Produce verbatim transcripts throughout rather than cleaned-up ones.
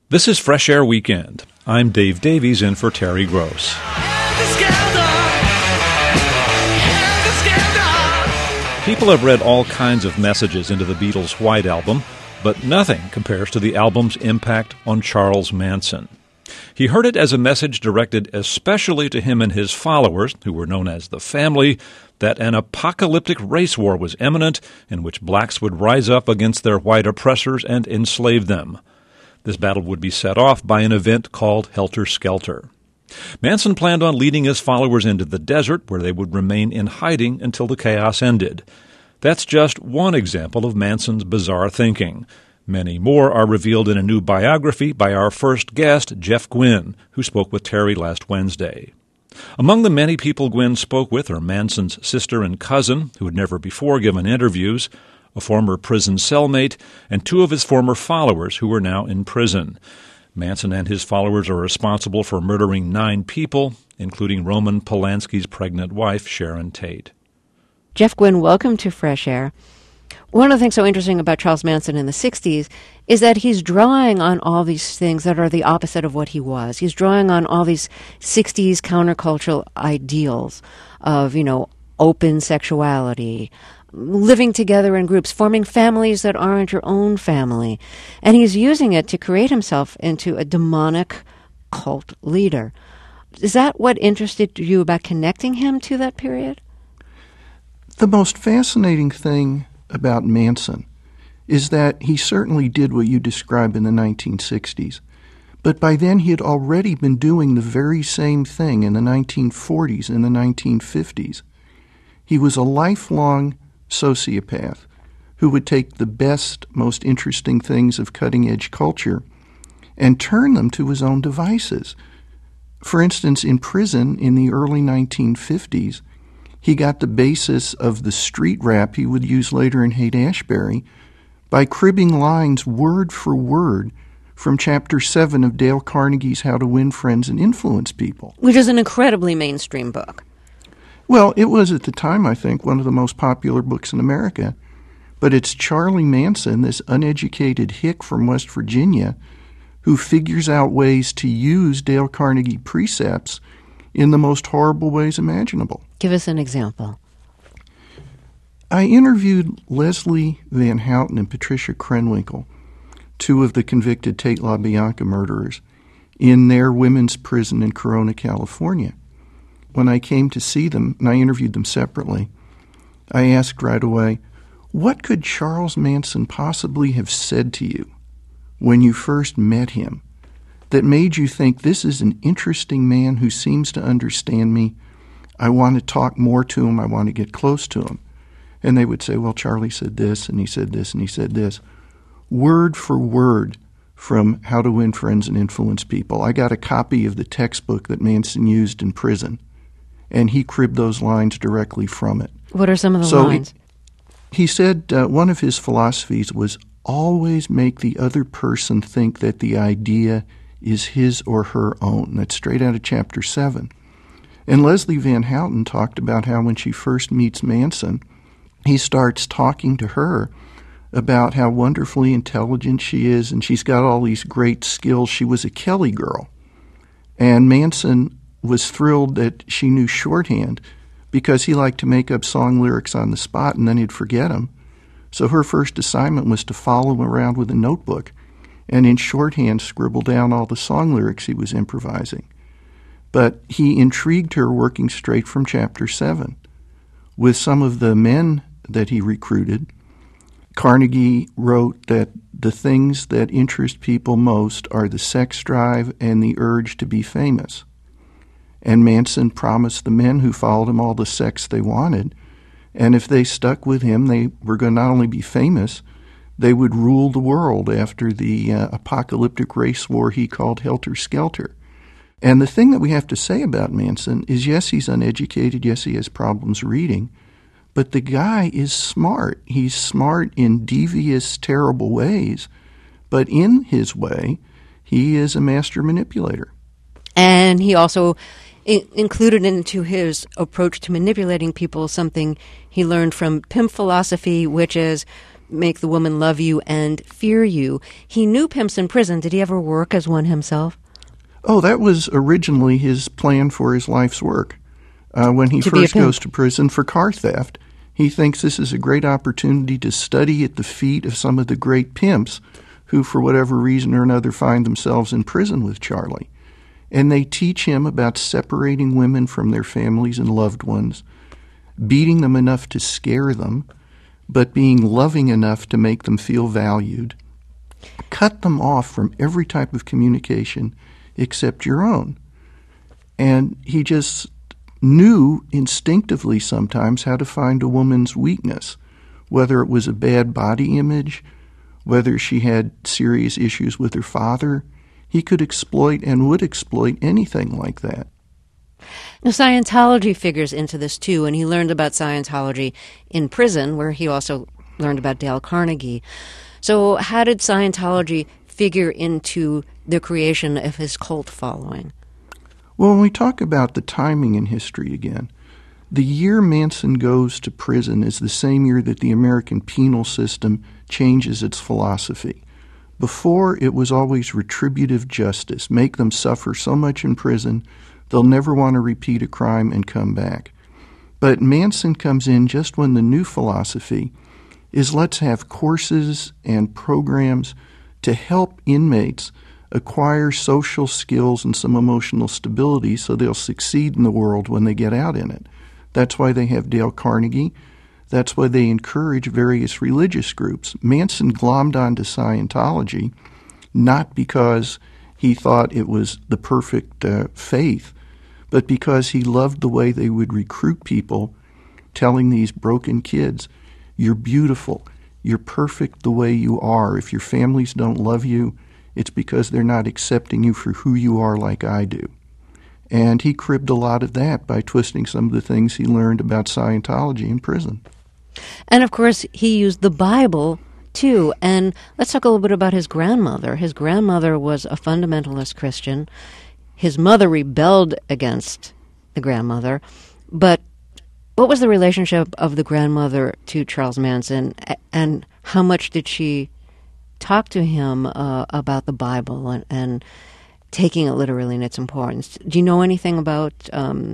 This is Fresh Air Weekend. I'm Dave Davies in for Terry Gross. People have read all kinds of messages into the Beatles' White Album, but nothing compares to the album's impact on Charles Manson. He heard it as a message directed especially to him and his followers, who were known as the Family, that an apocalyptic race war was imminent in which blacks would rise up against their white oppressors and enslave them. This battle would be set off by an event called Helter Skelter. Manson planned on leading his followers into the desert, where they would remain in hiding until the chaos ended. That's just one example of Manson's bizarre thinking. Many more are revealed in a new biography by our first guest, Jeff Gwynne, who spoke with Terry last Wednesday. Among the many people Gwynne spoke with are Manson's sister and cousin, who had never before given interviews, a former prison cellmate, and two of his former followers who are now in prison. Manson and his followers are responsible for murdering nine people, including Roman Polanski's pregnant wife, Sharon Tate. Jeff Gwynne, welcome to Fresh Air. One of the things so interesting about Charles Manson in the sixties is that he's drawing on all these things that are the opposite of what he was. He's drawing on all these sixties countercultural ideals of, you know, open sexuality, living together in groups, forming families that aren't your own family. And he's using it to create himself into a demonic cult leader. Is that what interested you about connecting him to that period? The most fascinating thing about Manson is that he certainly did what you describe in the nineteen sixties. But by then he had already been doing the very same thing in the nineteen forties and the nineteen fifties. He was a lifelong sociopath who would take the best, most interesting things of cutting-edge culture and turn them to his own devices. For instance, in prison in the early nineteen fifties, he got the basis of the street rap he would use later in Haight-Ashbury by cribbing lines word for word from Chapter seven of Dale Carnegie's How to Win Friends and Influence People. Which is an incredibly mainstream book. Well, it was at the time, I think, one of the most popular books in America. But it's Charlie Manson, this uneducated hick from West Virginia, who figures out ways to use Dale Carnegie precepts in the most horrible ways imaginable. Give us an example. I interviewed Leslie Van Houten and Patricia Krenwinkel, two of the convicted Tate LaBianca murderers, in their women's prison in Corona, California. When I came to see them, and I interviewed them separately, I asked right away, what could Charles Manson possibly have said to you when you first met him that made you think, this is an interesting man who seems to understand me. I want to talk more to him. I want to get close to him. And they would say, well, Charlie said this, and he said this, and he said this. Word for word from How to Win Friends and Influence People. I got a copy of the textbook that Manson used in prison, and he cribbed those lines directly from it. What are some of the so lines? He, he said uh, one of his philosophies was always make the other person think that the idea is his or her own. That's straight out of Chapter seven. And Leslie Van Houten talked about how when she first meets Manson, he starts talking to her about how wonderfully intelligent she is, and she's got all these great skills. She was a Kelly girl. And Manson was thrilled that she knew shorthand because he liked to make up song lyrics on the spot and then he'd forget them. So her first assignment was to follow him around with a notebook and in shorthand scribble down all the song lyrics he was improvising. But he intrigued her working straight from Chapter seven. With some of the men that he recruited, Carnegie wrote that the things that interest people most are the sex drive and the urge to be famous. And Manson promised the men who followed him all the sex they wanted, and if they stuck with him, they were going to not only be famous, they would rule the world after the uh, apocalyptic race war he called Helter Skelter. And the thing that we have to say about Manson is, yes, he's uneducated, yes, he has problems reading, but the guy is smart. He's smart in devious, terrible ways, but in his way, he is a master manipulator. And he also I- included into his approach to manipulating people something he learned from pimp philosophy, which is make the woman love you and fear you. He knew pimps in prison. Did he ever work as one himself? Oh, that was originally his plan for his life's work. Uh, when he To be a first pimp. goes to prison for car theft, he thinks this is a great opportunity to study at the feet of some of the great pimps who, for whatever reason or another, find themselves in prison with Charlie. And they teach him about separating women from their families and loved ones, beating them enough to scare them, but being loving enough to make them feel valued, cut them off from every type of communication except your own. And he just knew instinctively sometimes how to find a woman's weakness, whether it was a bad body image, whether she had serious issues with her father. He could exploit and would exploit anything like that. Now, Scientology figures into this, too, and he learned about Scientology in prison, where he also learned about Dale Carnegie. So how did Scientology figure into the creation of his cult following? Well, when we talk about the timing in history again, the year Manson goes to prison is the same year that the American penal system changes its philosophy. Before, it was always retributive justice, make them suffer so much in prison they'll never want to repeat a crime and come back. But Manson comes in just when the new philosophy is let's have courses and programs to help inmates acquire social skills and some emotional stability so they'll succeed in the world when they get out in it. That's why they have Dale Carnegie. That's why they encourage various religious groups. Manson glommed onto Scientology not because he thought it was the perfect uh, faith, but because he loved the way they would recruit people, telling these broken kids, you're beautiful, you're perfect the way you are. If your families don't love you, it's because they're not accepting you for who you are like I do. And he cribbed a lot of that by twisting some of the things he learned about Scientology in prison. And, of course, he used the Bible, too. And let's talk a little bit about his grandmother. His grandmother was a fundamentalist Christian. His mother rebelled against the grandmother. But what was the relationship of the grandmother to Charles Manson, and how much did she talk to him uh, about the Bible and, and taking it literally in its importance? Do you know anything about um,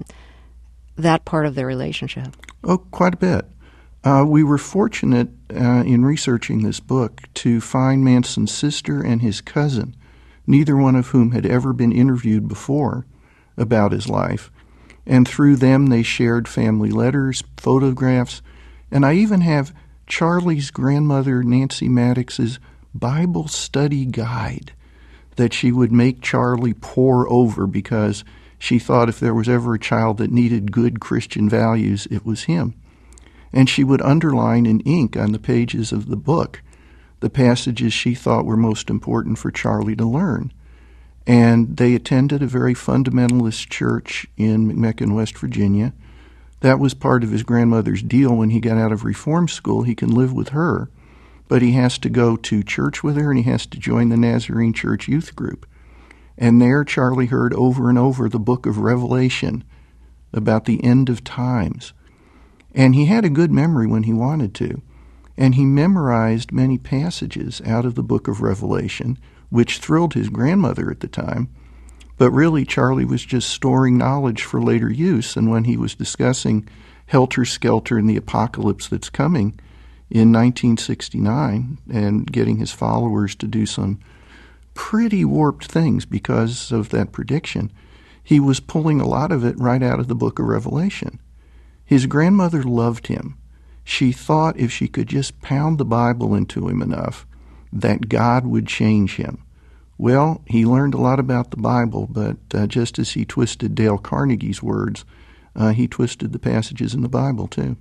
that part of their relationship? Oh, quite a bit. Uh, we were fortunate uh, in researching this book to find Manson's sister and his cousin, neither one of whom had ever been interviewed before about his life. And through them, they shared family letters, photographs, and I even have Charlie's grandmother, Nancy Maddox's Bible study guide that she would make Charlie pore over because she thought if there was ever a child that needed good Christian values, it was him. And she would underline in ink on the pages of the book the passages she thought were most important for Charlie to learn. And they attended a very fundamentalist church in McMecken, West Virginia. That was part of his grandmother's deal when he got out of reform school. He can live with her, but he has to go to church with her and he has to join the Nazarene Church youth group. And there Charlie heard over and over the book of Revelation about the end of times. And he had a good memory when he wanted to. And he memorized many passages out of the book of Revelation, which thrilled his grandmother at the time. But really, Charlie was just storing knowledge for later use. And when he was discussing Helter Skelter and the apocalypse that's coming in nineteen sixty-nine and getting his followers to do some pretty warped things because of that prediction, he was pulling a lot of it right out of the book of Revelation. His grandmother loved him. She thought if she could just pound the Bible into him enough, that God would change him. Well, he learned a lot about the Bible, but uh, just as he twisted Dale Carnegie's words, uh, he twisted the passages in the Bible, too.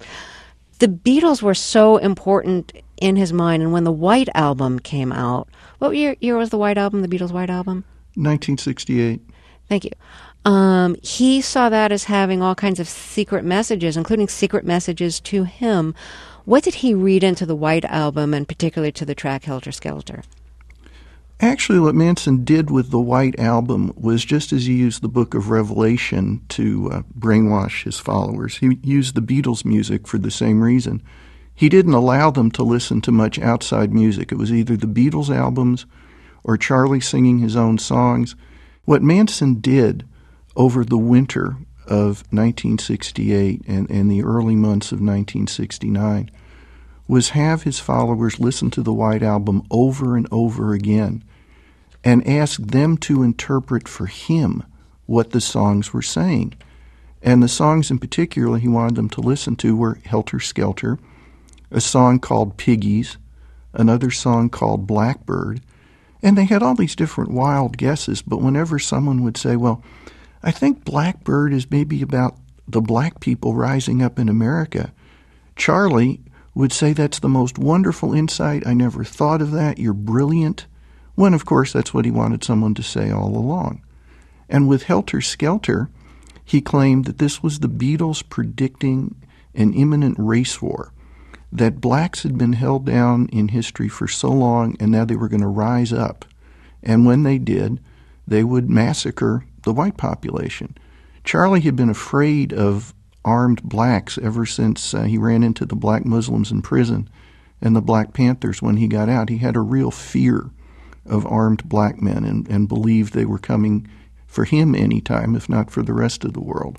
The Beatles were so important in his mind, and when the White Album came out, what year, year was the White Album, the Beatles' White Album? nineteen sixty-eight. Thank you. Um, he saw that as having all kinds of secret messages, including secret messages to him. What did he read into the White Album, and particularly to the track Helter Skelter? Actually, what Manson did with the White Album was just as he used the book of Revelation to uh, brainwash his followers. He used the Beatles' music for the same reason. He didn't allow them to listen to much outside music. It was either the Beatles albums or Charlie singing his own songs. What Manson did over the winter of nineteen sixty-eight and, and the early months of nineteen sixty-nine was have his followers listen to the White Album over and over again and ask them to interpret for him what the songs were saying. And the songs in particular he wanted them to listen to were Helter Skelter, a song called Piggies, another song called Blackbird, and they had all these different wild guesses, but whenever someone would say, well, I think Blackbird is maybe about the black people rising up in America, Charlie would say, that's the most wonderful insight. I never thought of that. You're brilliant. When, of course, that's what he wanted someone to say all along. And with Helter Skelter, he claimed that this was the Beatles predicting an imminent race war, that blacks had been held down in history for so long, and now they were going to rise up. And when they did, they would massacre the white population. Charlie had been afraid of armed blacks ever since uh, he ran into the black Muslims in prison and the Black Panthers when he got out. He had a real fear of armed black men and, and believed they were coming for him anytime, if not for the rest of the world.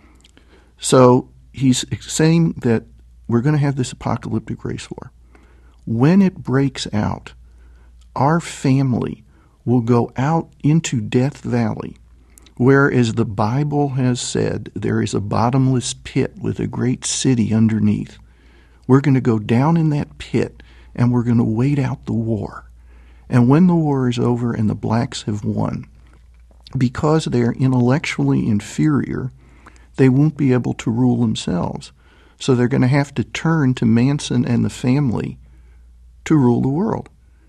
So he's saying that we're going to have this apocalyptic race war. When it breaks out, our family will go out into Death Valley, where, as the Bible has said, there is a bottomless pit with a great city underneath. We're going to go down in that pit, and we're going to wait out the war. And when the war is over and the blacks have won, because they are intellectually inferior, they won't be able to rule themselves. So they're going to have to turn to Manson and the family to rule the world.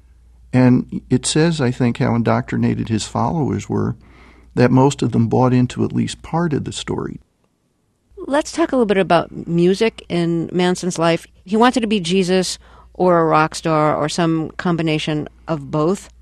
And it says, I think, how indoctrinated his followers were, that most of them bought into at least part of the story. Let's talk a little bit about music in Manson's life. He wanted to be Jesus or a rock star or some combination of both.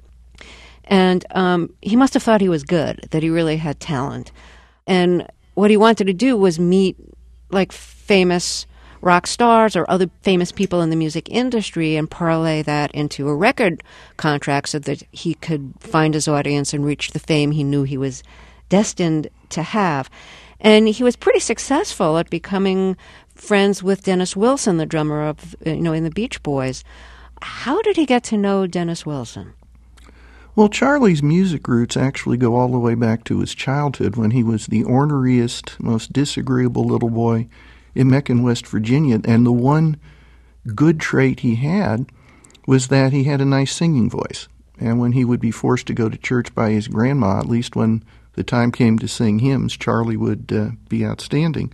And um, he must have thought he was good, that he really had talent. And what he wanted to do was meet like famous rock stars or other famous people in the music industry and parlay that into a record contract so that he could find his audience and reach the fame he knew he was destined to have. And he was pretty successful at becoming friends with Dennis Wilson, the drummer of, you know, in the Beach Boys. How did he get to know Dennis Wilson? Well, Charlie's music roots actually go all the way back to his childhood when he was the orneriest, most disagreeable little boy in Macon, West Virginia. And the one good trait he had was that he had a nice singing voice. And when he would be forced to go to church by his grandma, at least when the time came to sing hymns, Charlie would uh, be outstanding.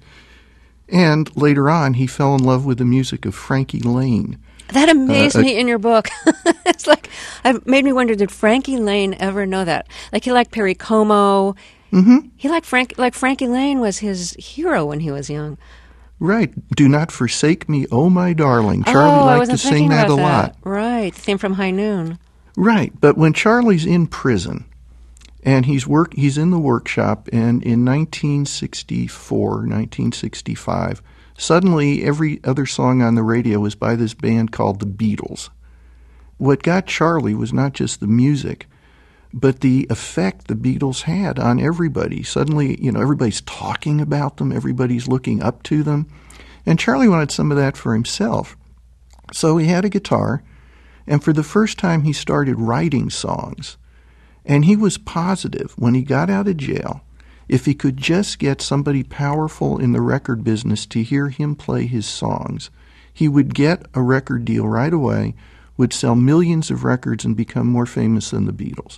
And later on, he fell in love with the music of Frankie Lane. That amazed uh, me in your book. It's like, it made me wonder, did Frankie Lane ever know that? Like, he liked Perry Como. Mm-hmm. He liked Frank, like Frankie Lane was his hero when he was young. Right. Do not forsake me, oh my darling. Charlie oh, liked to sing that a that. lot. Right. The theme from High Noon. Right. But when Charlie's in prison and he's work, he's in the workshop, and in nineteen sixty-four, nineteen sixty-five, suddenly every other song on the radio was by this band called the Beatles. What got Charlie was not just the music, but the effect the Beatles had on everybody. Suddenly, you know, everybody's talking about them, everybody's looking up to them, and Charlie wanted some of that for himself. So he had a guitar, and for the first time he started writing songs. And he was positive when he got out of jail, if he could just get somebody powerful in the record business to hear him play his songs, he would get a record deal right away, would sell millions of records and become more famous than the Beatles.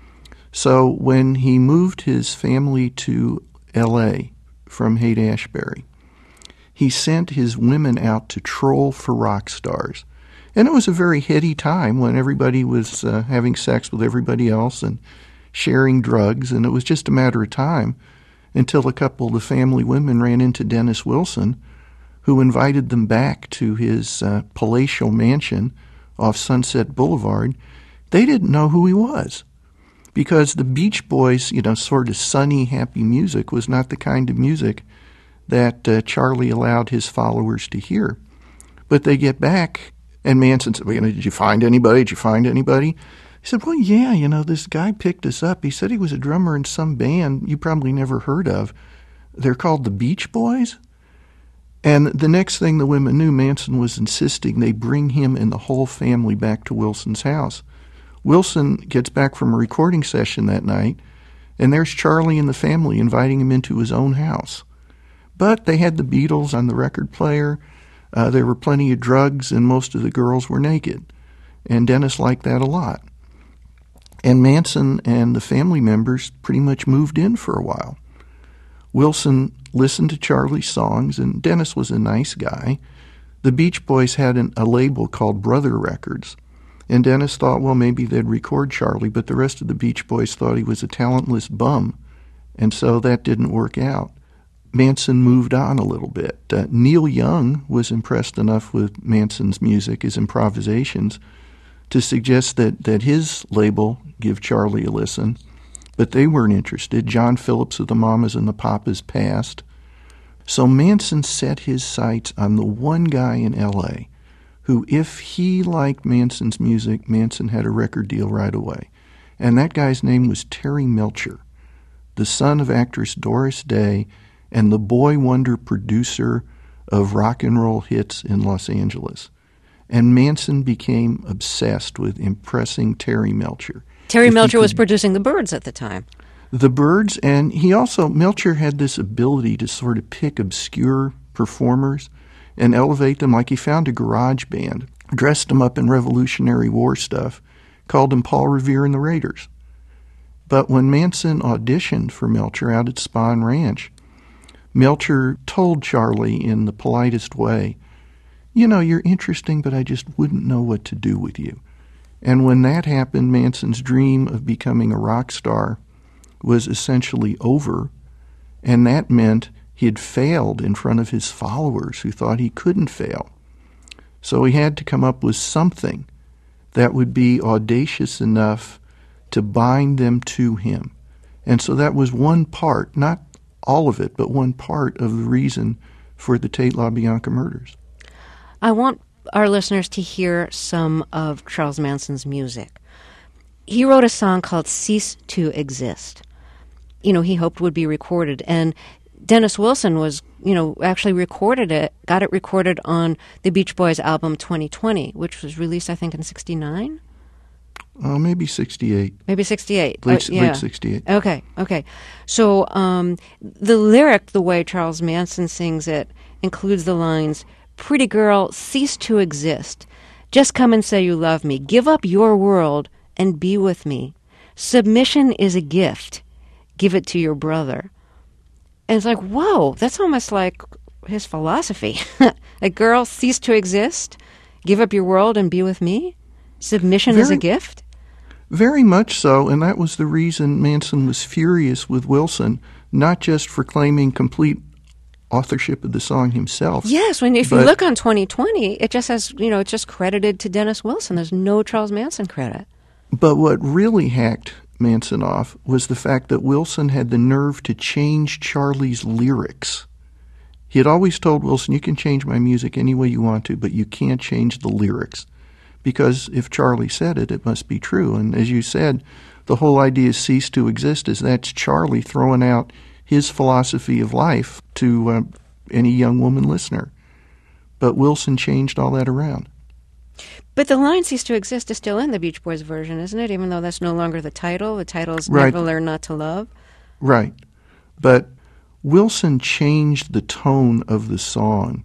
So when he moved his family to L A from Haight-Ashbury, he sent his women out to troll for rock stars. And it was a very heady time when everybody was uh, having sex with everybody else and sharing drugs, and it was just a matter of time until a couple of the family women ran into Dennis Wilson, who invited them back to his uh, palatial mansion off Sunset Boulevard. They didn't know who he was, because the Beach Boys, you know, sort of sunny, happy music was not the kind of music that uh, Charlie allowed his followers to hear. But they get back, and Manson said, well, you know, did you find anybody? Did you find anybody? He said, well, yeah, you know, this guy picked us up. He said he was a drummer in some band you probably never heard of. They're called the Beach Boys. And the next thing the women knew, Manson was insisting they bring him and the whole family back to Wilson's house. Wilson gets back from a recording session that night, and there's Charlie and the family inviting him into his own house. But they had the Beatles on the record player. Uh, there were plenty of drugs, and most of the girls were naked. And Dennis liked that a lot. And Manson and the family members pretty much moved in for a while. Wilson listened to Charlie's songs, and Dennis was a nice guy. The Beach Boys had an, a label called Brother Records, and Dennis thought, well, maybe they'd record Charlie, but the rest of the Beach Boys thought he was a talentless bum, and so that didn't work out. Manson moved on a little bit. Uh, Neil Young was impressed enough with Manson's music, his improvisations, to suggest that, that his label give Charlie a listen, but they weren't interested. John Phillips of the Mamas and the Papas passed. So Manson set his sights on the one guy in L A who, if he liked Manson's music, Manson had a record deal right away. And that guy's name was Terry Melcher, the son of actress Doris Day and the boy wonder producer of rock and roll hits in Los Angeles. And Manson became obsessed with impressing Terry Melcher. Terry If he Melcher was could- producing the Byrds at the time. The Byrds, and he also, Melcher had this ability to sort of pick obscure performers and elevate them. Like he found a garage band, dressed them up in Revolutionary War stuff, called them Paul Revere and the Raiders. But when Manson auditioned for Melcher out at Spahn Ranch, Melcher told Charlie in the politest way, you know, you're interesting, but I just wouldn't know what to do with you. And when that happened, Manson's dream of becoming a rock star was essentially over, and that meant he had failed in front of his followers who thought he couldn't fail. So he had to come up with something that would be audacious enough to bind them to him. And so that was one part, not all of it, but one part of the reason for the Tate LaBianca murders. I want our listeners to hear some of Charles Manson's music. He wrote a song called Cease to Exist. You know, he hoped would be recorded. And Dennis Wilson was, you know, actually recorded it, got it recorded on the Beach Boys album twenty twenty, which was released, I think, in sixty-nine? Oh, maybe sixty-eight. Maybe sixty-eight. Late, oh, yeah. late sixty-eight. Okay, okay. So um, the lyric, the way Charles Manson sings it, includes the lines, "Pretty girl, cease to exist. Just come and say you love me. Give up your world and be with me. Submission is a gift. Give it to your brother." And it's like, whoa, that's almost like his philosophy. Like, girl, cease to exist. Give up your world and be with me. Submission is a Very- gift. Very much so, and that was the reason Manson was furious with Wilson, not just for claiming complete authorship of the song himself. Yes, when if you But- look on twenty twenty, it just has, you know, it's just credited to Dennis Wilson. There's no Charles Manson credit. But what really hacked Manson off was the fact that Wilson had the nerve to change Charlie's lyrics. He had always told Wilson, you can change my music any way you want to, but you can't change the lyrics. Because if Charlie said it, it must be true. And as you said, the whole idea of cease to exist is that's Charlie throwing out his philosophy of life to uh, any young woman listener. But Wilson changed all that around. But the line "cease to exist" is still in the Beach Boys version, isn't it? Even though that's no longer the title. The title is Right. Never Learn Not to Love. Right. But Wilson changed the tone of the song.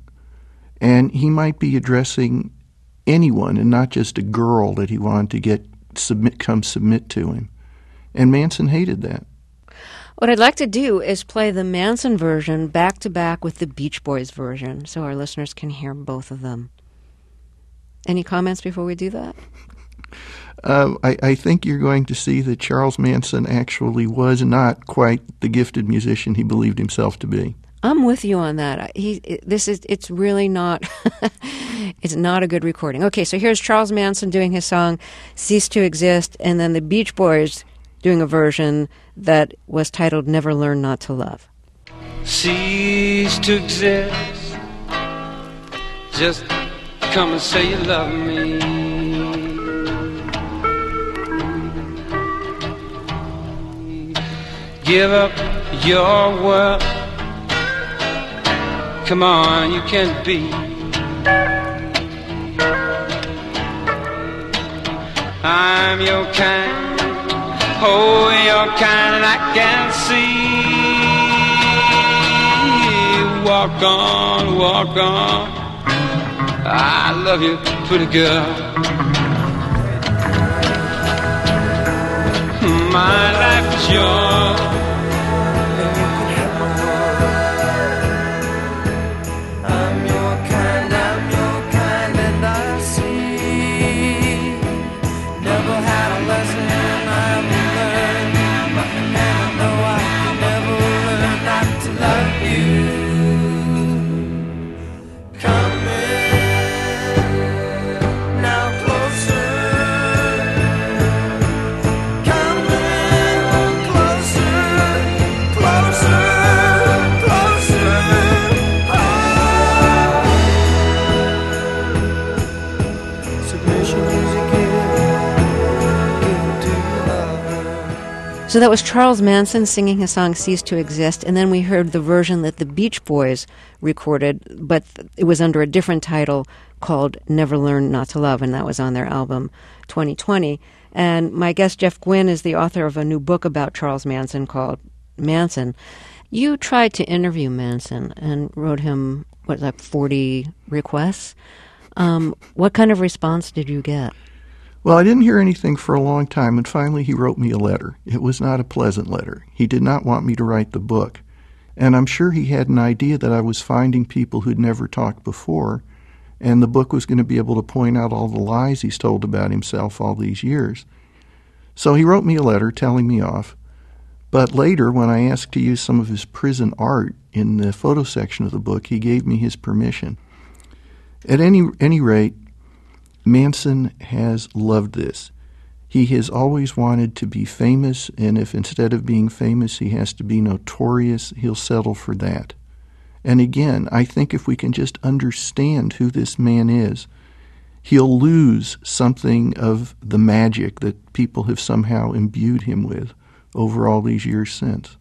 And he might be addressing anyone and not just a girl that he wanted to get submit come submit to him. And Manson hated that. What I'd like to do is play the Manson version back to back with the Beach Boys version so our listeners can hear both of them. Any comments before we do that? Uh, I, I think you're going to see that Charles Manson actually was not quite the gifted musician he believed himself to be. I'm with you on that. He, this is, it's really not, it's not a good recording. Okay, so here's Charles Manson doing his song "Cease to Exist," and then the Beach Boys doing a version that was titled "Never Learn Not to Love." Cease to exist. Just come and say you love me. Give up your world. Come on, you can be. I'm your kind, oh, your kind, and I can see. Walk on, walk on. I love you, pretty girl. My life is yours. I'm your kind, I'm your kind, and I see. Never had a lesson I've learned, and I know I can never learn not to love you. Come in, now closer. Come in, closer, closer, closer. Oh. Submission is a gift, given to your lover. So that was Charles Manson singing his song Cease to Exist, and then we heard the version that the Beach Boys recorded, but it was under a different title called Never Learn Not to Love, and that was on their album twenty twenty. And my guest Jeff Gwynne is the author of a new book about Charles Manson called Manson. You tried to interview Manson and wrote him, what, like forty requests? Um, what kind of response did you get? Well, I didn't hear anything for a long time, and finally he wrote me a letter. It was not a pleasant letter. He did not want me to write the book. And I'm sure he had an idea that I was finding people who'd never talked before, and the book was going to be able to point out all the lies he's told about himself all these years. So he wrote me a letter telling me off. But later, when I asked to use some of his prison art in the photo section of the book, he gave me his permission. At any any rate, Manson has loved this. He has always wanted to be famous, and if instead of being famous he has to be notorious, he'll settle for that. And again, I think if we can just understand who this man is, he'll lose something of the magic that people have somehow imbued him with over all these years since.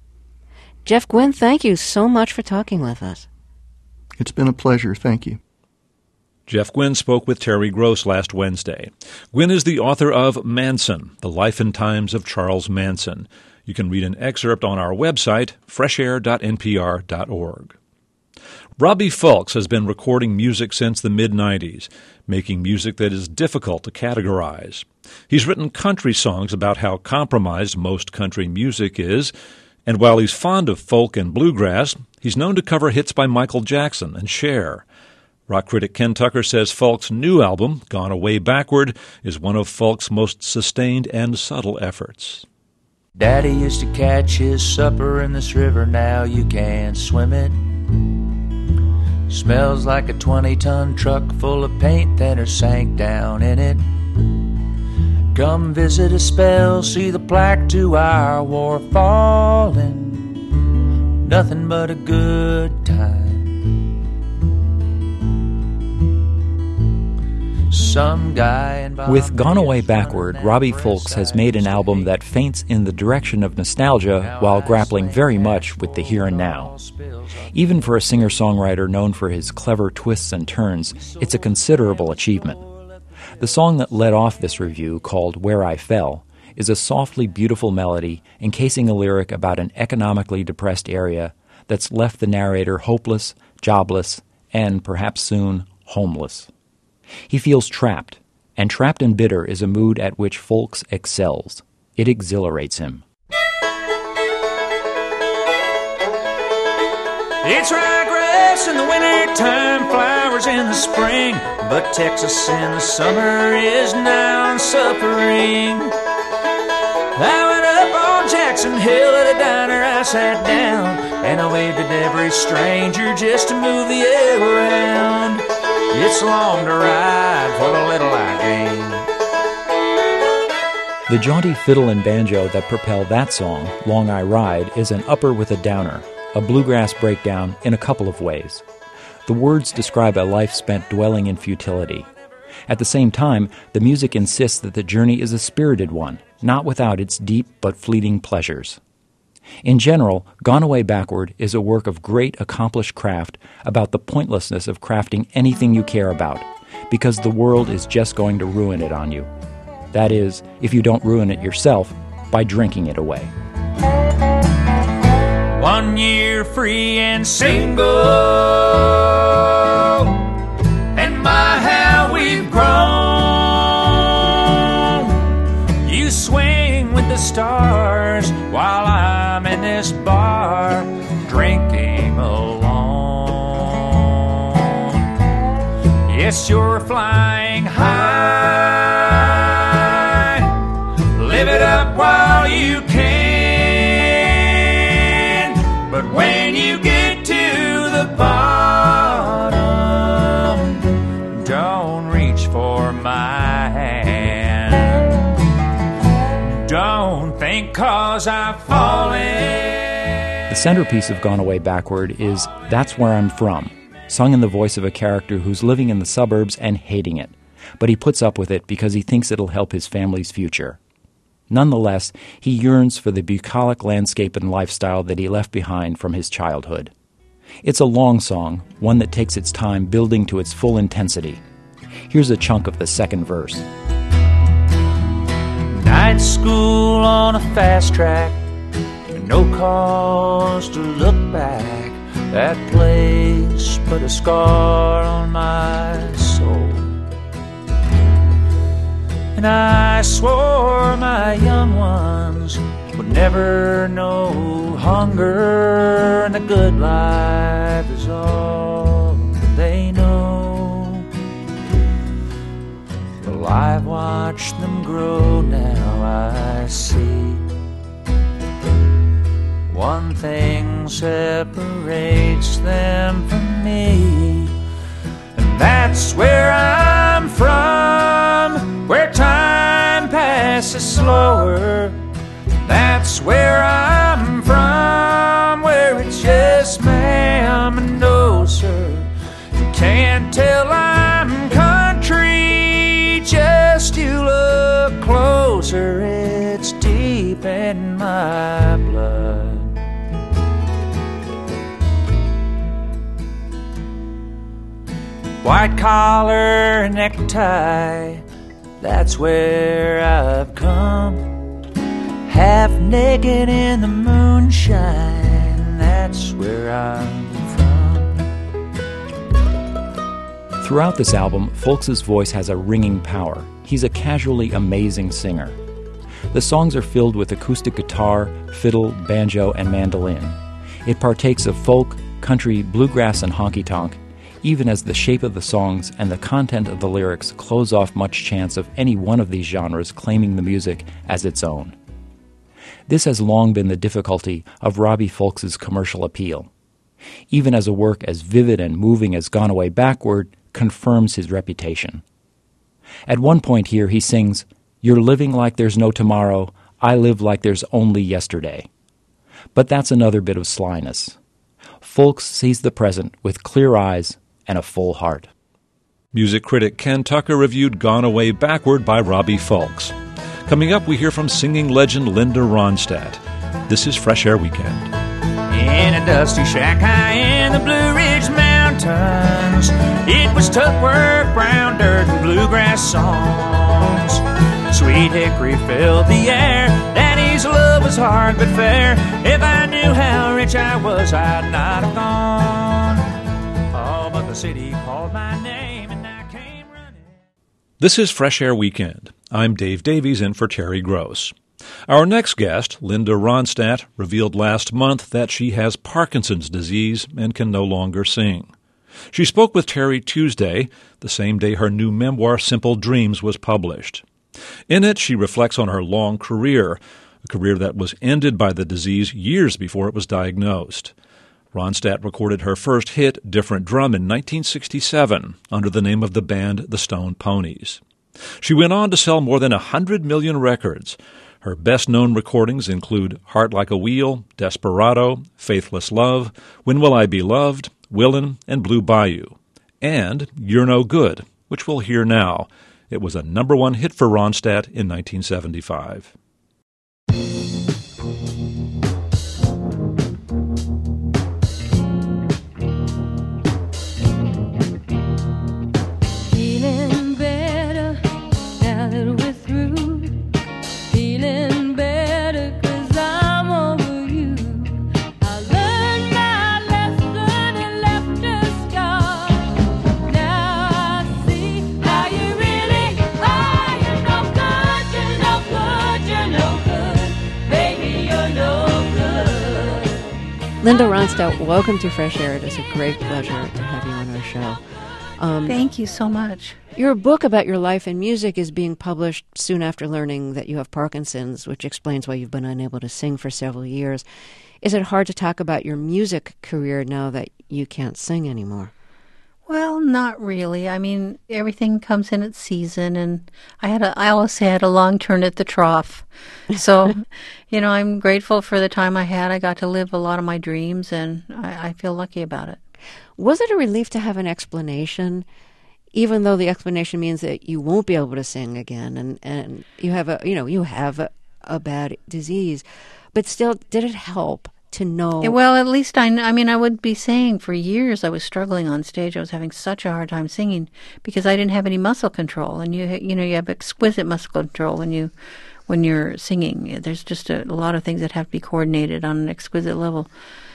Jeff Gwynne, thank you so much for talking with us. It's been a pleasure. Thank you. Jeff Gwynne spoke with Terry Gross last Wednesday. Gwynne is the author of Manson, The Life and Times of Charles Manson. You can read an excerpt on our website, fresh air dot n p r dot org. Robbie Fulks has been recording music since the mid nineties, making music that is difficult to categorize. He's written country songs about how compromised most country music is, and while he's fond of folk and bluegrass, he's known to cover hits by Michael Jackson and Cher. Rock critic Ken Tucker says Fulks' new album, Gone Away Backward, is one of Fulks' most sustained and subtle efforts. Daddy used to catch his supper in this river, now you can't swim it. Smells like a twenty-ton truck full of paint thinner sank down in it. Come visit a spell, see the plaque to our war falling. Nothing but a good time. Some guy With Gone Away Backward, Robbie Fulks has made an album that feints in the direction of nostalgia while grappling very much with the here and now. Even for a singer-songwriter known for his clever twists and turns, it's a considerable achievement. The song that led off this review, called Where I Fell, is a softly beautiful melody encasing a lyric about an economically depressed area that's left the narrator hopeless, jobless, and, perhaps soon, homeless. He feels trapped, and trapped and bitter is a mood at which Fulks excels. It exhilarates him. It's ryegrass in the winter time, flowers in the spring, but Texas in the summer is now suffering. I went up on Jackson Hill at a diner, I sat down, and I waved at every stranger just to move the air around. It's long to ride for the little I gain. The jaunty fiddle and banjo that propelled that song, Long I Ride, is an upper with a downer, a bluegrass breakdown in a couple of ways. The words describe a life spent dwelling in futility. At the same time, the music insists that the journey is a spirited one, not without its deep but fleeting pleasures. In general, Gone Away Backward is a work of great accomplished craft about the pointlessness of crafting anything you care about, because the world is just going to ruin it on you. That is, if you don't ruin it yourself by drinking it away. One year free and single, and my how we've grown. You swing with the stars while I'm in this bar drinking alone. Yes, you're flying high. Live it up while you can. But when you get to the bottom, don't reach for my hand. Don't think 'cause I've fallen. The centerpiece of Gone Away Backward is That's Where I'm From, sung in the voice of a character who's living in the suburbs and hating it, but he puts up with it because he thinks it'll help his family's future. Nonetheless, he yearns for the bucolic landscape and lifestyle that he left behind from his childhood. It's a long song, one that takes its time building to its full intensity. Here's a chunk of the second verse. Night school on a fast track, no cause to look back. That place put a scar on my soul. And I swore my young ones would never know hunger, and the good life is all they know. Well, I've watched them grow, now I see one thing separates them from me, and that's where I'm from, where time passes slower. That's where I'm from, where it's yes ma'am and no sir. You can't tell I'm country, just you look closer. It's deep in my blood. White collar, necktie, that's where I've come. Half naked in the moonshine, that's where I'm from. Throughout this album, Folks' voice has a ringing power. He's a casually amazing singer. The songs are filled with acoustic guitar, fiddle, banjo, and mandolin. It partakes of folk, country, bluegrass, and honky-tonk, even as the shape of the songs and the content of the lyrics close off much chance of any one of these genres claiming the music as its own. This has long been the difficulty of Robbie Folks' commercial appeal. Even as a work as vivid and moving as Gone Away Backward confirms his reputation. At one point here he sings, "You're living like there's no tomorrow, I live like there's only yesterday." But that's another bit of slyness. Folks sees the present with clear eyes and a full heart. Music critic Ken Tucker reviewed Gone Away Backward by Robbie Folks. Coming up, we hear from singing legend Linda Ronstadt. This is Fresh Air Weekend. In a dusty shack high in the Blue Ridge Mountains, it was tough work, brown dirt, and bluegrass songs. Sweet hickory filled the air, Daddy's love was hard but fair. If I knew how rich I was, I'd not have gone. Oh, but the city called my name and I came running. This is Fresh Air Weekend. I'm Dave Davies in for Terry Gross. Our next guest, Linda Ronstadt, revealed last month that she has Parkinson's disease and can no longer sing. She spoke with Terry Tuesday, the same day her new memoir, Simple Dreams, was published. In it, she reflects on her long career, a career that was ended by the disease years before it was diagnosed. Ronstadt recorded her first hit, Different Drum, in nineteen sixty-seven, under the name of the band The Stone Ponies. She went on to sell more than one hundred million records. Her best-known recordings include Heart Like a Wheel, Desperado, Faithless Love, When Will I Be Loved, Willin', and Blue Bayou, and You're No Good, which we'll hear now. It was a number one hit for Ronstadt in nineteen seventy-five. Feeling better now that we're through. Feeling better 'cause I'm over you. I learned my lesson and left a scar. Now I see how you really are. You're no good, you're no good, you're no good. Baby, you're no good. Linda Ronstadt, welcome to Fresh Air. It is a great pleasure to have you on our show. Um, Thank you so much. Your book about your life in music is being published soon after learning that you have Parkinson's, which explains why you've been unable to sing for several years. Is it hard to talk about your music career now that you can't sing anymore? Well, not really. I mean, everything comes in its season, and I had a, I always say I had a long turn at the trough. So, you know, I'm grateful for the time I had. I got to live a lot of my dreams, and I, I feel lucky about it. Was it a relief to have an explanation, even though the explanation means that you won't be able to sing again, and, and you have a, you know, you have a, a bad disease, but still, did it help to know? Yeah, well, at least I, kn- I mean, I would be saying for years I was struggling on stage. I was having such a hard time singing because I didn't have any muscle control, and you, you know, you have exquisite muscle control when you, when you're singing. There's just a, a lot of things that have to be coordinated on an exquisite level.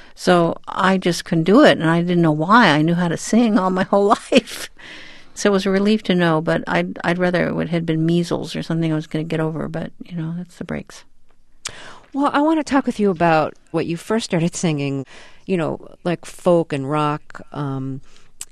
So I just couldn't do it, and I didn't know why. I knew how to sing all my whole life. So it was a relief to know, but I'd, I'd rather it had been measles or something I was going to get over, but, you know, that's the breaks. Well, I want to talk with you about what you first started singing, you know, like folk and rock. Um,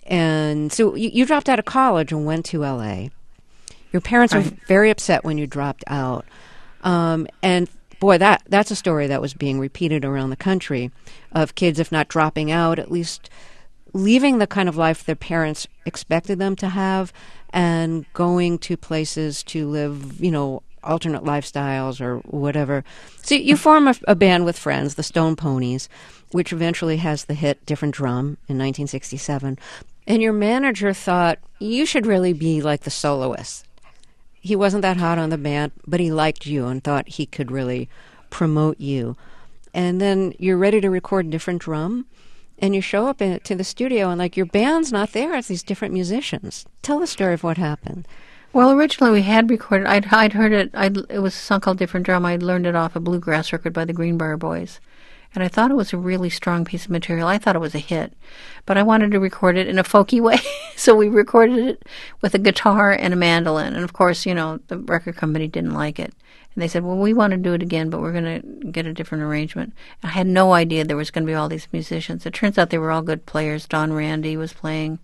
and so you, you dropped out of college and went to L A. Your parents Right. were very upset when you dropped out. Um, and boy, that that's a story that was being repeated around the country of kids, if not dropping out, at least leaving the kind of life their parents expected them to have and going to places to live, you know, alternate lifestyles or whatever. So you form a, a band with friends, the Stone Ponies, which eventually has the hit Different Drum in nineteen sixty-seven. And your manager thought you should really be like the soloist. He wasn't that hot on the band, but he liked you and thought he could really promote you. And then you're ready to record Different Drum, and you show up in, to the studio, and like your band's not there. It's these different musicians. Tell the story of what happened. Well, originally we had recorded, I'd, I'd heard it, I'd, it was a song called Different Drum. I'd learned it off a bluegrass record by the Greenbrier Boys. And I thought it was a really strong piece of material. I thought it was a hit. But I wanted to record it in a folky way. So we recorded it with a guitar and a mandolin. And of course, you know, the record company didn't like it. And they said, well, we want to do it again, but we're going to get a different arrangement. I had no idea there was going to be all these musicians. It turns out they were all good players. Don Randy was playing.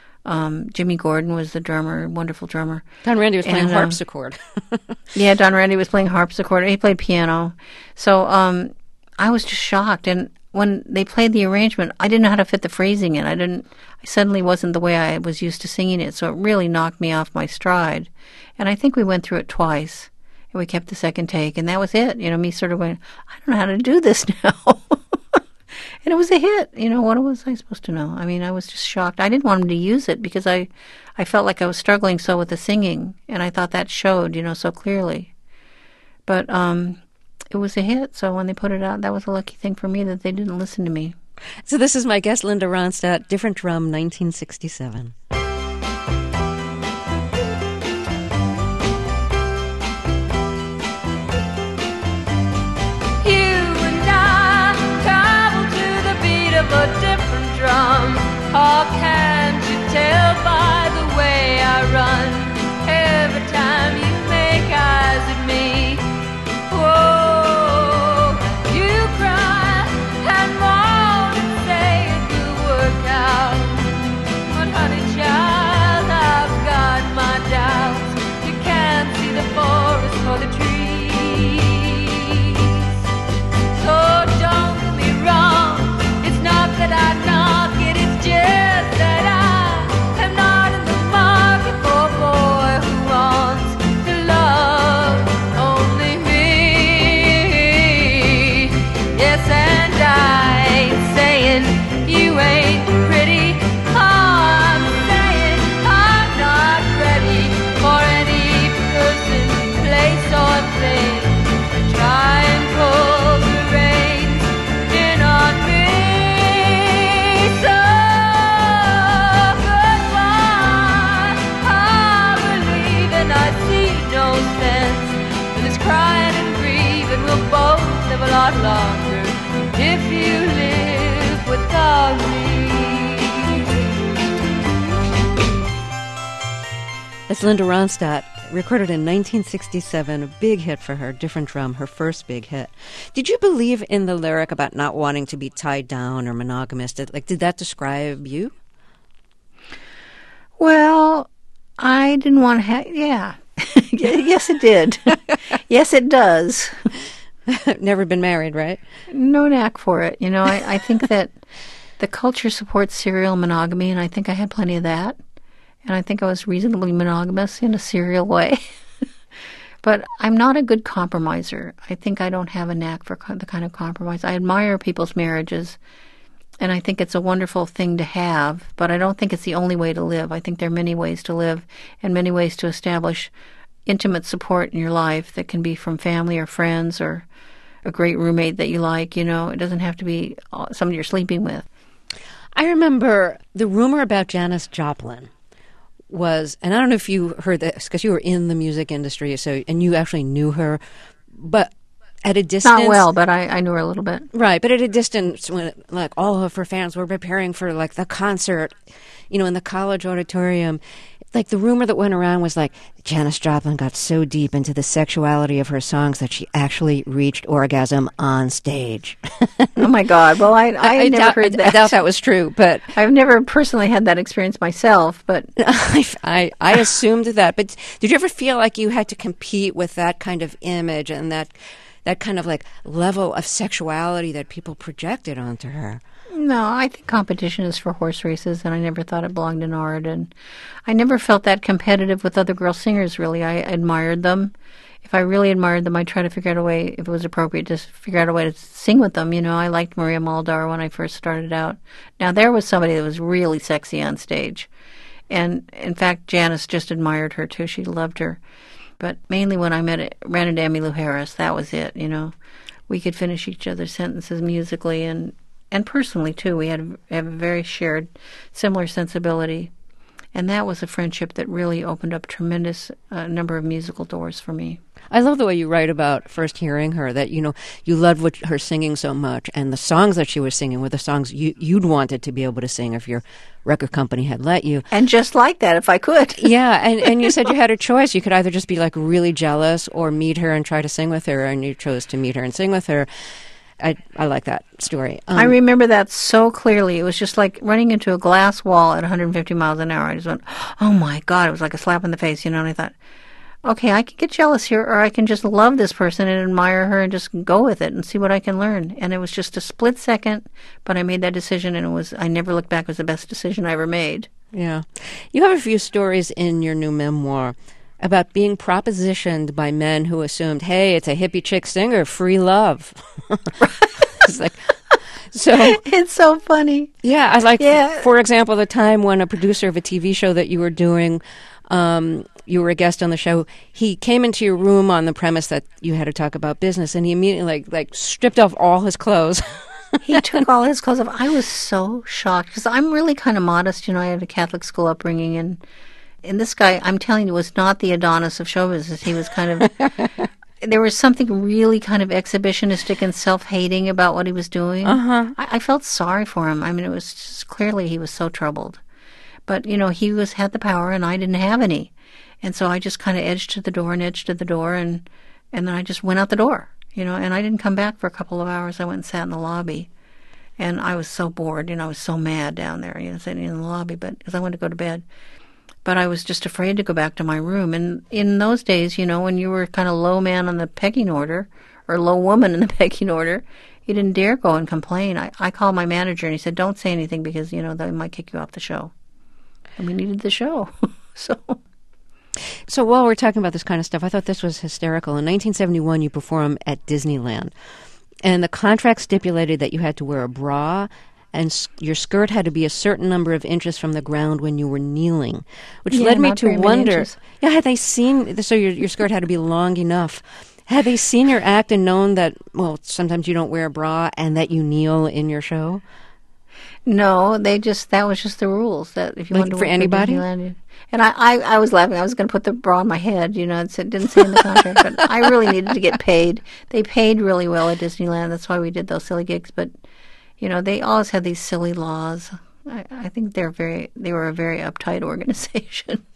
Um, Jimmy Gordon was the drummer, wonderful drummer. Don Randy was playing And, um, harpsichord. Yeah, Don Randy was playing harpsichord. He played piano. So um, I was just shocked. And when they played the arrangement, I didn't know how to fit the phrasing in. I didn't. I suddenly wasn't the way I was used to singing it. So it really knocked me off my stride. And I think we went through it twice. And we kept the second take. And that was it. You know, me sort of going, I don't know how to do this now. And it was a hit. You know, what was I supposed to know? I mean, I was just shocked. I didn't want him to use it because I, I felt like I was struggling so with the singing. And I thought that showed, you know, so clearly. But um, it was a hit. So when they put it out, that was a lucky thing for me that they didn't listen to me. So this is my guest, Linda Ronstadt, Different Drum, nineteen sixty-seven. A different drum. Or can't you tell by the way I run? Every time you make eyes at me, whoa, you cry and moan and say it will work out. But honey child, lot longer if you live without me. That's Linda Ronstadt, recorded in nineteen sixty-seven, a big hit for her, Different Drum, her first big hit. Did you believe in the lyric about not wanting to be tied down or monogamous? Did, like, did that describe you? Well, I didn't want to have, yeah. Yes, it did. Yes, it does. Never been married, right? No knack for it. You know, I, I think that the culture supports serial monogamy, and I think I had plenty of that. And I think I was reasonably monogamous in a serial way. But I'm not a good compromiser. I think I don't have a knack for co- the kind of compromise. I admire people's marriages, and I think it's a wonderful thing to have, but I don't think it's the only way to live. I think there are many ways to live and many ways to establish intimate support in your life that can be from family or friends or a great roommate that you like. You know, it doesn't have to be somebody you're sleeping with. I remember the rumor about Janis Joplin was, and I don't know if you heard this because you were in the music industry, so and you actually knew her, but at a distance. Not well, but I, I knew her a little bit. Right, but at a distance, when like all of her fans were preparing for like the concert, you know, in the college auditorium, like the rumor that went around was like Janis Joplin got so deep into the sexuality of her songs that she actually reached orgasm on stage. Oh my God! Well, I I, I never doubt, heard I, that. I doubt that was true, but I've never personally had that experience myself. But I, I I assumed that. But did you ever feel like you had to compete with that kind of image and that that kind of like level of sexuality that people projected onto her? no, I think competition is for horse races, and I never thought it belonged in art. And I never felt that competitive with other girl singers, really. I admired them. If I really admired them, I'd try to figure out a way, if it was appropriate, to figure out a way to sing with them. You know, I liked Maria Muldaur when I first started out. Now, there was somebody that was really sexy on stage. And, in fact, Janis just admired her, too. She loved her. But mainly when I met, ran into Emmylou Harris, that was it, you know. We could finish each other's sentences musically and and personally, too. We had have a very shared, similar sensibility. And that was a friendship that really opened up tremendous uh, number of musical doors for me. I love the way you write about first hearing her, that, you know, you loved what, her singing so much, and the songs that she was singing were the songs you, you'd wanted to be able to sing if your record company had let you. And just like that, if I could. Yeah, and, and you said you had a choice. You could either just be, like, really jealous or meet her and try to sing with her, and you chose to meet her and sing with her. I I like that story. Um, I remember that so clearly. It was just like running into a glass wall at one hundred fifty miles an hour. I just went, oh my God, it was like a slap in the face, you know, and I thought, okay, I can get jealous here, or I can just love this person and admire her and just go with it and see what I can learn. And it was just a split second, but I made that decision, and it was, I never looked back. It was the best decision I ever made. Yeah. You have a few stories in your new memoir about being propositioned by men who assumed, hey, it's a hippie chick singer, free love. It's like, so It's so funny. yeah, I like, Yeah. for example, the time when a producer of a T V show that you were doing, um, you were a guest on the show, he came into your room on the premise that you had to talk about business, and he immediately like like stripped off all his clothes. He took all his clothes off. I was so shocked because I'm really kind of modest. You know, I had a Catholic school upbringing, and and this guy, I'm telling you, was not the Adonis of show business. He was kind of, there was something really kind of exhibitionistic and self-hating about what he was doing. Uh-huh. I, I felt sorry for him. I mean, it was just clearly he was so troubled. But, you know, he was had the power and I didn't have any. And so I just kind of edged to the door and edged to the door, and, and then I just went out the door, you know, and I didn't come back for a couple of hours. I went and sat in the lobby. And I was so bored, you know, I was so mad down there, you know, sitting in the lobby, but because I wanted to go to bed. But I was just afraid to go back to my room. And in those days, you know, when you were kind of low man on the pecking order, or low woman in the pecking order, you didn't dare go and complain. I, I called my manager and he said, don't say anything because, you know, they might kick you off the show. And we needed the show. so... So while we're talking about this kind of stuff, I thought this was hysterical. In nineteen seventy-one, you performed at Disneyland, and the contract stipulated that you had to wear a bra, and s- your skirt had to be a certain number of inches from the ground when you were kneeling, which Yeah, led me not to very many wonder, inches. yeah, had they seen, so your, your skirt had to be long enough. Had they seen your act and known that, well, sometimes you don't wear a bra and that you kneel in your show? No, they just, that was just the rules, that if you Like wanted to for work anybody? Disneyland, you- and I, I, I was laughing. I was going to put the bra on my head, you know, it said- didn't say in the contract, but I really needed to get paid. They paid really well at Disneyland. That's why we did those silly gigs. But, you know, they always had these silly laws. I, I think they're very, they were a very uptight organization.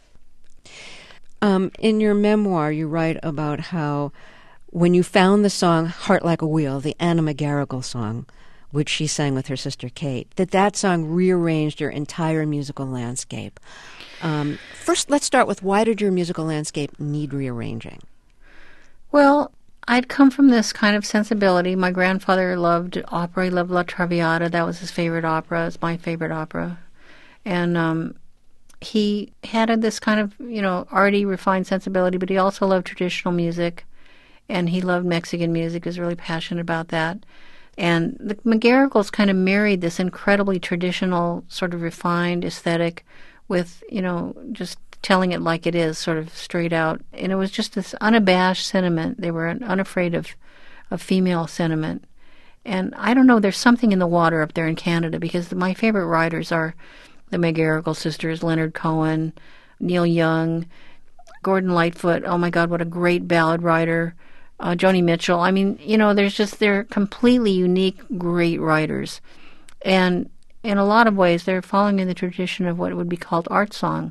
Um, in your memoir, you write about how when you found the song Heart Like a Wheel, the Anna McGarrigle song, which she sang with her sister Kate, that that song rearranged your entire musical landscape. Um, first, let's start with, why did your musical landscape need rearranging? Well, I'd come from this kind of sensibility. My grandfather loved opera. He loved La Traviata. That was his favorite opera. It's my favorite opera. And um, he had a, this kind of, you know, arty, refined sensibility, but he also loved traditional music. And he loved Mexican music. He was really passionate about that. And the McGarrigles kind of married this incredibly traditional, sort of refined aesthetic with, you know, just telling it like it is, sort of straight out. And it was just this unabashed sentiment. They were unafraid of, of female sentiment. And I don't know, there's something in the water up there in Canada, because my favorite writers are the McGarrigle sisters, Leonard Cohen, Neil Young, Gordon Lightfoot. Oh my God, what a great ballad writer. Uh, Joni Mitchell. I mean, you know, there's just, they're completely unique, great writers. And in a lot of ways, they're following in the tradition of what would be called art song.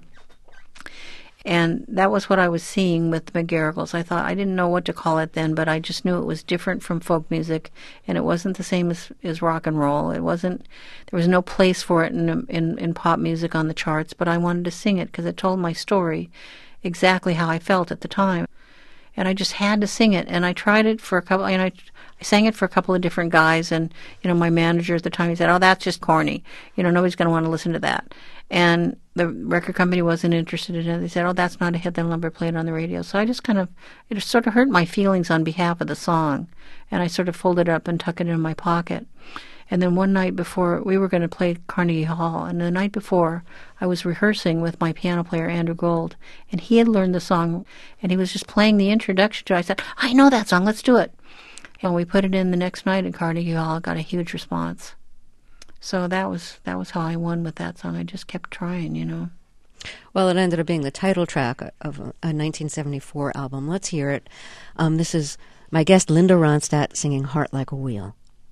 And that was what I was seeing with the McGarrigles. I thought, I didn't know what to call it then, but I just knew it was different from folk music, and it wasn't the same as, as rock and roll. It wasn't, there was no place for it in, in, in pop music on the charts, but I wanted to sing it because it told my story exactly how I felt at the time. And I just had to sing it. And I tried it for a couple, and I, I sang it for a couple of different guys. And, you know, my manager at the time, he said, oh, that's just corny. You know, nobody's going to want to listen to that. And the record company wasn't interested in it. They said, oh, that's not a hit, they'll never play it on the radio. So I just kind of, it sort of hurt my feelings on behalf of the song. And I sort of folded it up and tucked it in my pocket. And then one night before, we were going to play Carnegie Hall, and the night before, I was rehearsing with my piano player, Andrew Gold, and he had learned the song, and he was just playing the introduction to it. I said, I know that song, let's do it. And we put it in the next night at Carnegie Hall, got a huge response. So that was that was how I won with that song. I just kept trying, you know. Well, it ended up being the title track of a nineteen seventy-four album. Let's hear it. Um, this is my guest, Linda Ronstadt, singing Heart Like a Wheel.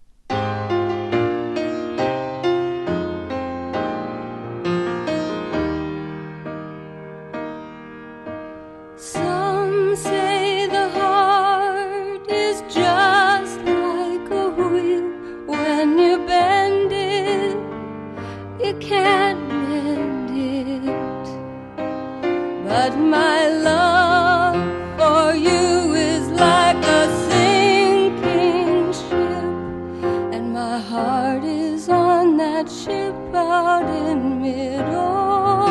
Some say the heart is just like a wheel. When you bend it, you can't mend it. But my love for you is like a sinking ship, and my heart is on that ship out in mid-ocean.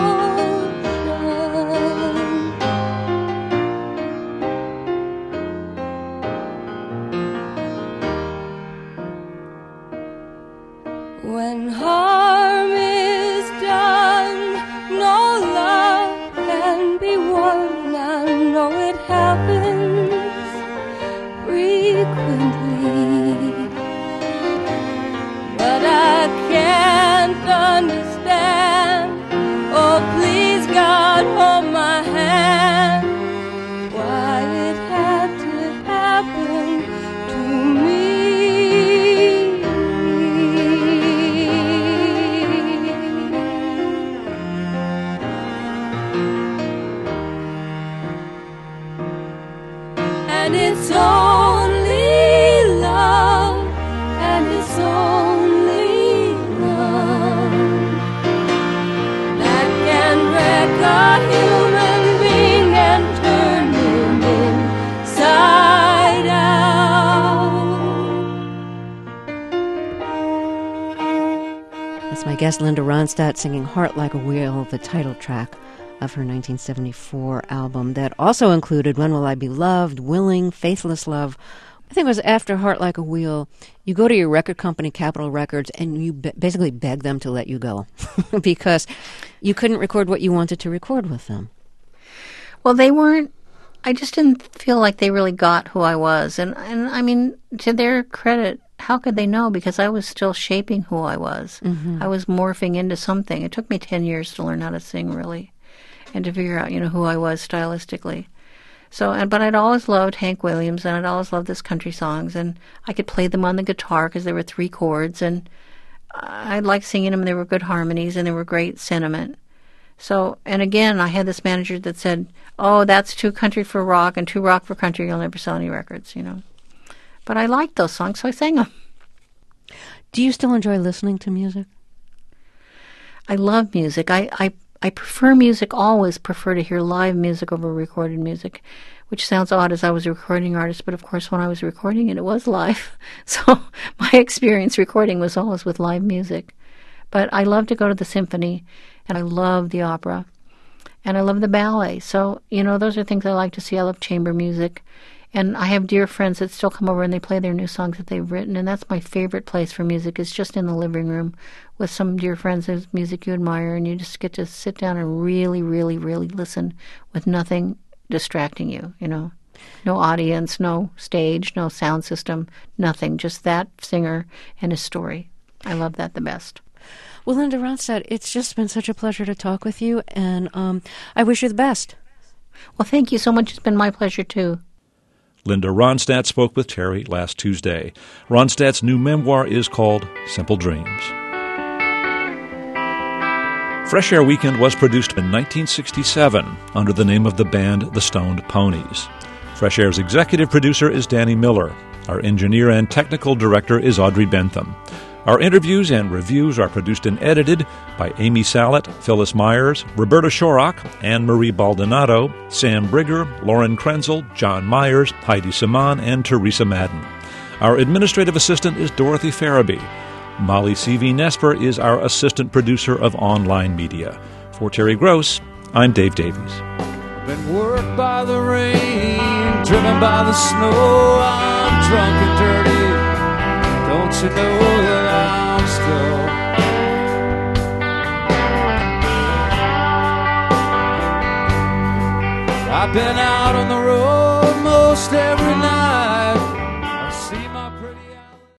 When harm is done, no love can be won. I know it happens frequently, but I can't understand. Oh, please, God, hold my hand. Why it had to happen to me. And it's only love, and it's only love that can wreck a human being and turn him inside out. That's my guest, Linda Ronstadt, singing Heart Like a Wheel, the title track of her nineteen seventy-four album that also included When Will I Be Loved, Willing, Faithless Love. I think it was after Heart Like a Wheel, you go to your record company, Capitol Records, and you be- basically beg them to let you go because you couldn't record what you wanted to record with them. Well, they weren't, I just didn't feel like they really got who I was. And, and I mean, to their credit, how could they know? Because I was still shaping who I was. Mm-hmm. I was morphing into something. It took me ten years to learn how to sing, really, and to figure out, you know, who I was stylistically. So, and but I'd always loved Hank Williams, and I'd always loved his country songs, and I could play them on the guitar because there were three chords, and I liked singing them. They were good harmonies, and they were great sentiment. So, and again, I had this manager that said, "Oh, that's too country for rock and too rock for country. You'll never sell any records," you know. But I liked those songs, so I sang them. Do you still enjoy listening to music? I love music. I, I I prefer music, always prefer to hear live music over recorded music, which sounds odd as I was a recording artist, but of course when I was recording it, it was live. So my experience recording was always with live music. But I love to go to the symphony, and I love the opera, and I love the ballet. So, you know, those are things I like to see. I love chamber music. And I have dear friends that still come over and they play their new songs that they've written, and that's my favorite place for music, is just in the living room with some dear friends whose music you admire, and you just get to sit down and really, really, really listen with nothing distracting you, you know. No audience, no stage, no sound system, nothing, just that singer and his story. I love that the best. Well, Linda Ronstadt, it's just been such a pleasure to talk with you, and um, I wish you the best. Well, thank you so much. It's been my pleasure, too. Linda Ronstadt spoke with Terry last Tuesday. Ronstadt's new memoir is called Simple Dreams. Fresh Air Weekend was produced in nineteen sixty-seven under the name of the band The Stoned Ponies. Fresh Air's executive producer is Danny Miller. Our engineer and technical director is Audrey Bentham. Our interviews and reviews are produced and edited by Amy Sallet, Phyllis Myers, Roberta Shorrock, Anne-Marie Baldonado, Sam Brigger, Lauren Krenzel, John Myers, Heidi Saman, and Teresa Madden. Our administrative assistant is Dorothy Farabee. Molly C V. Nesper is our assistant producer of online media. For Terry Gross, I'm Dave Davies. Been worked by the rain, driven by the snow. I'm drunk and dirty. Don't you know that I'm still I've been out on the road most every night.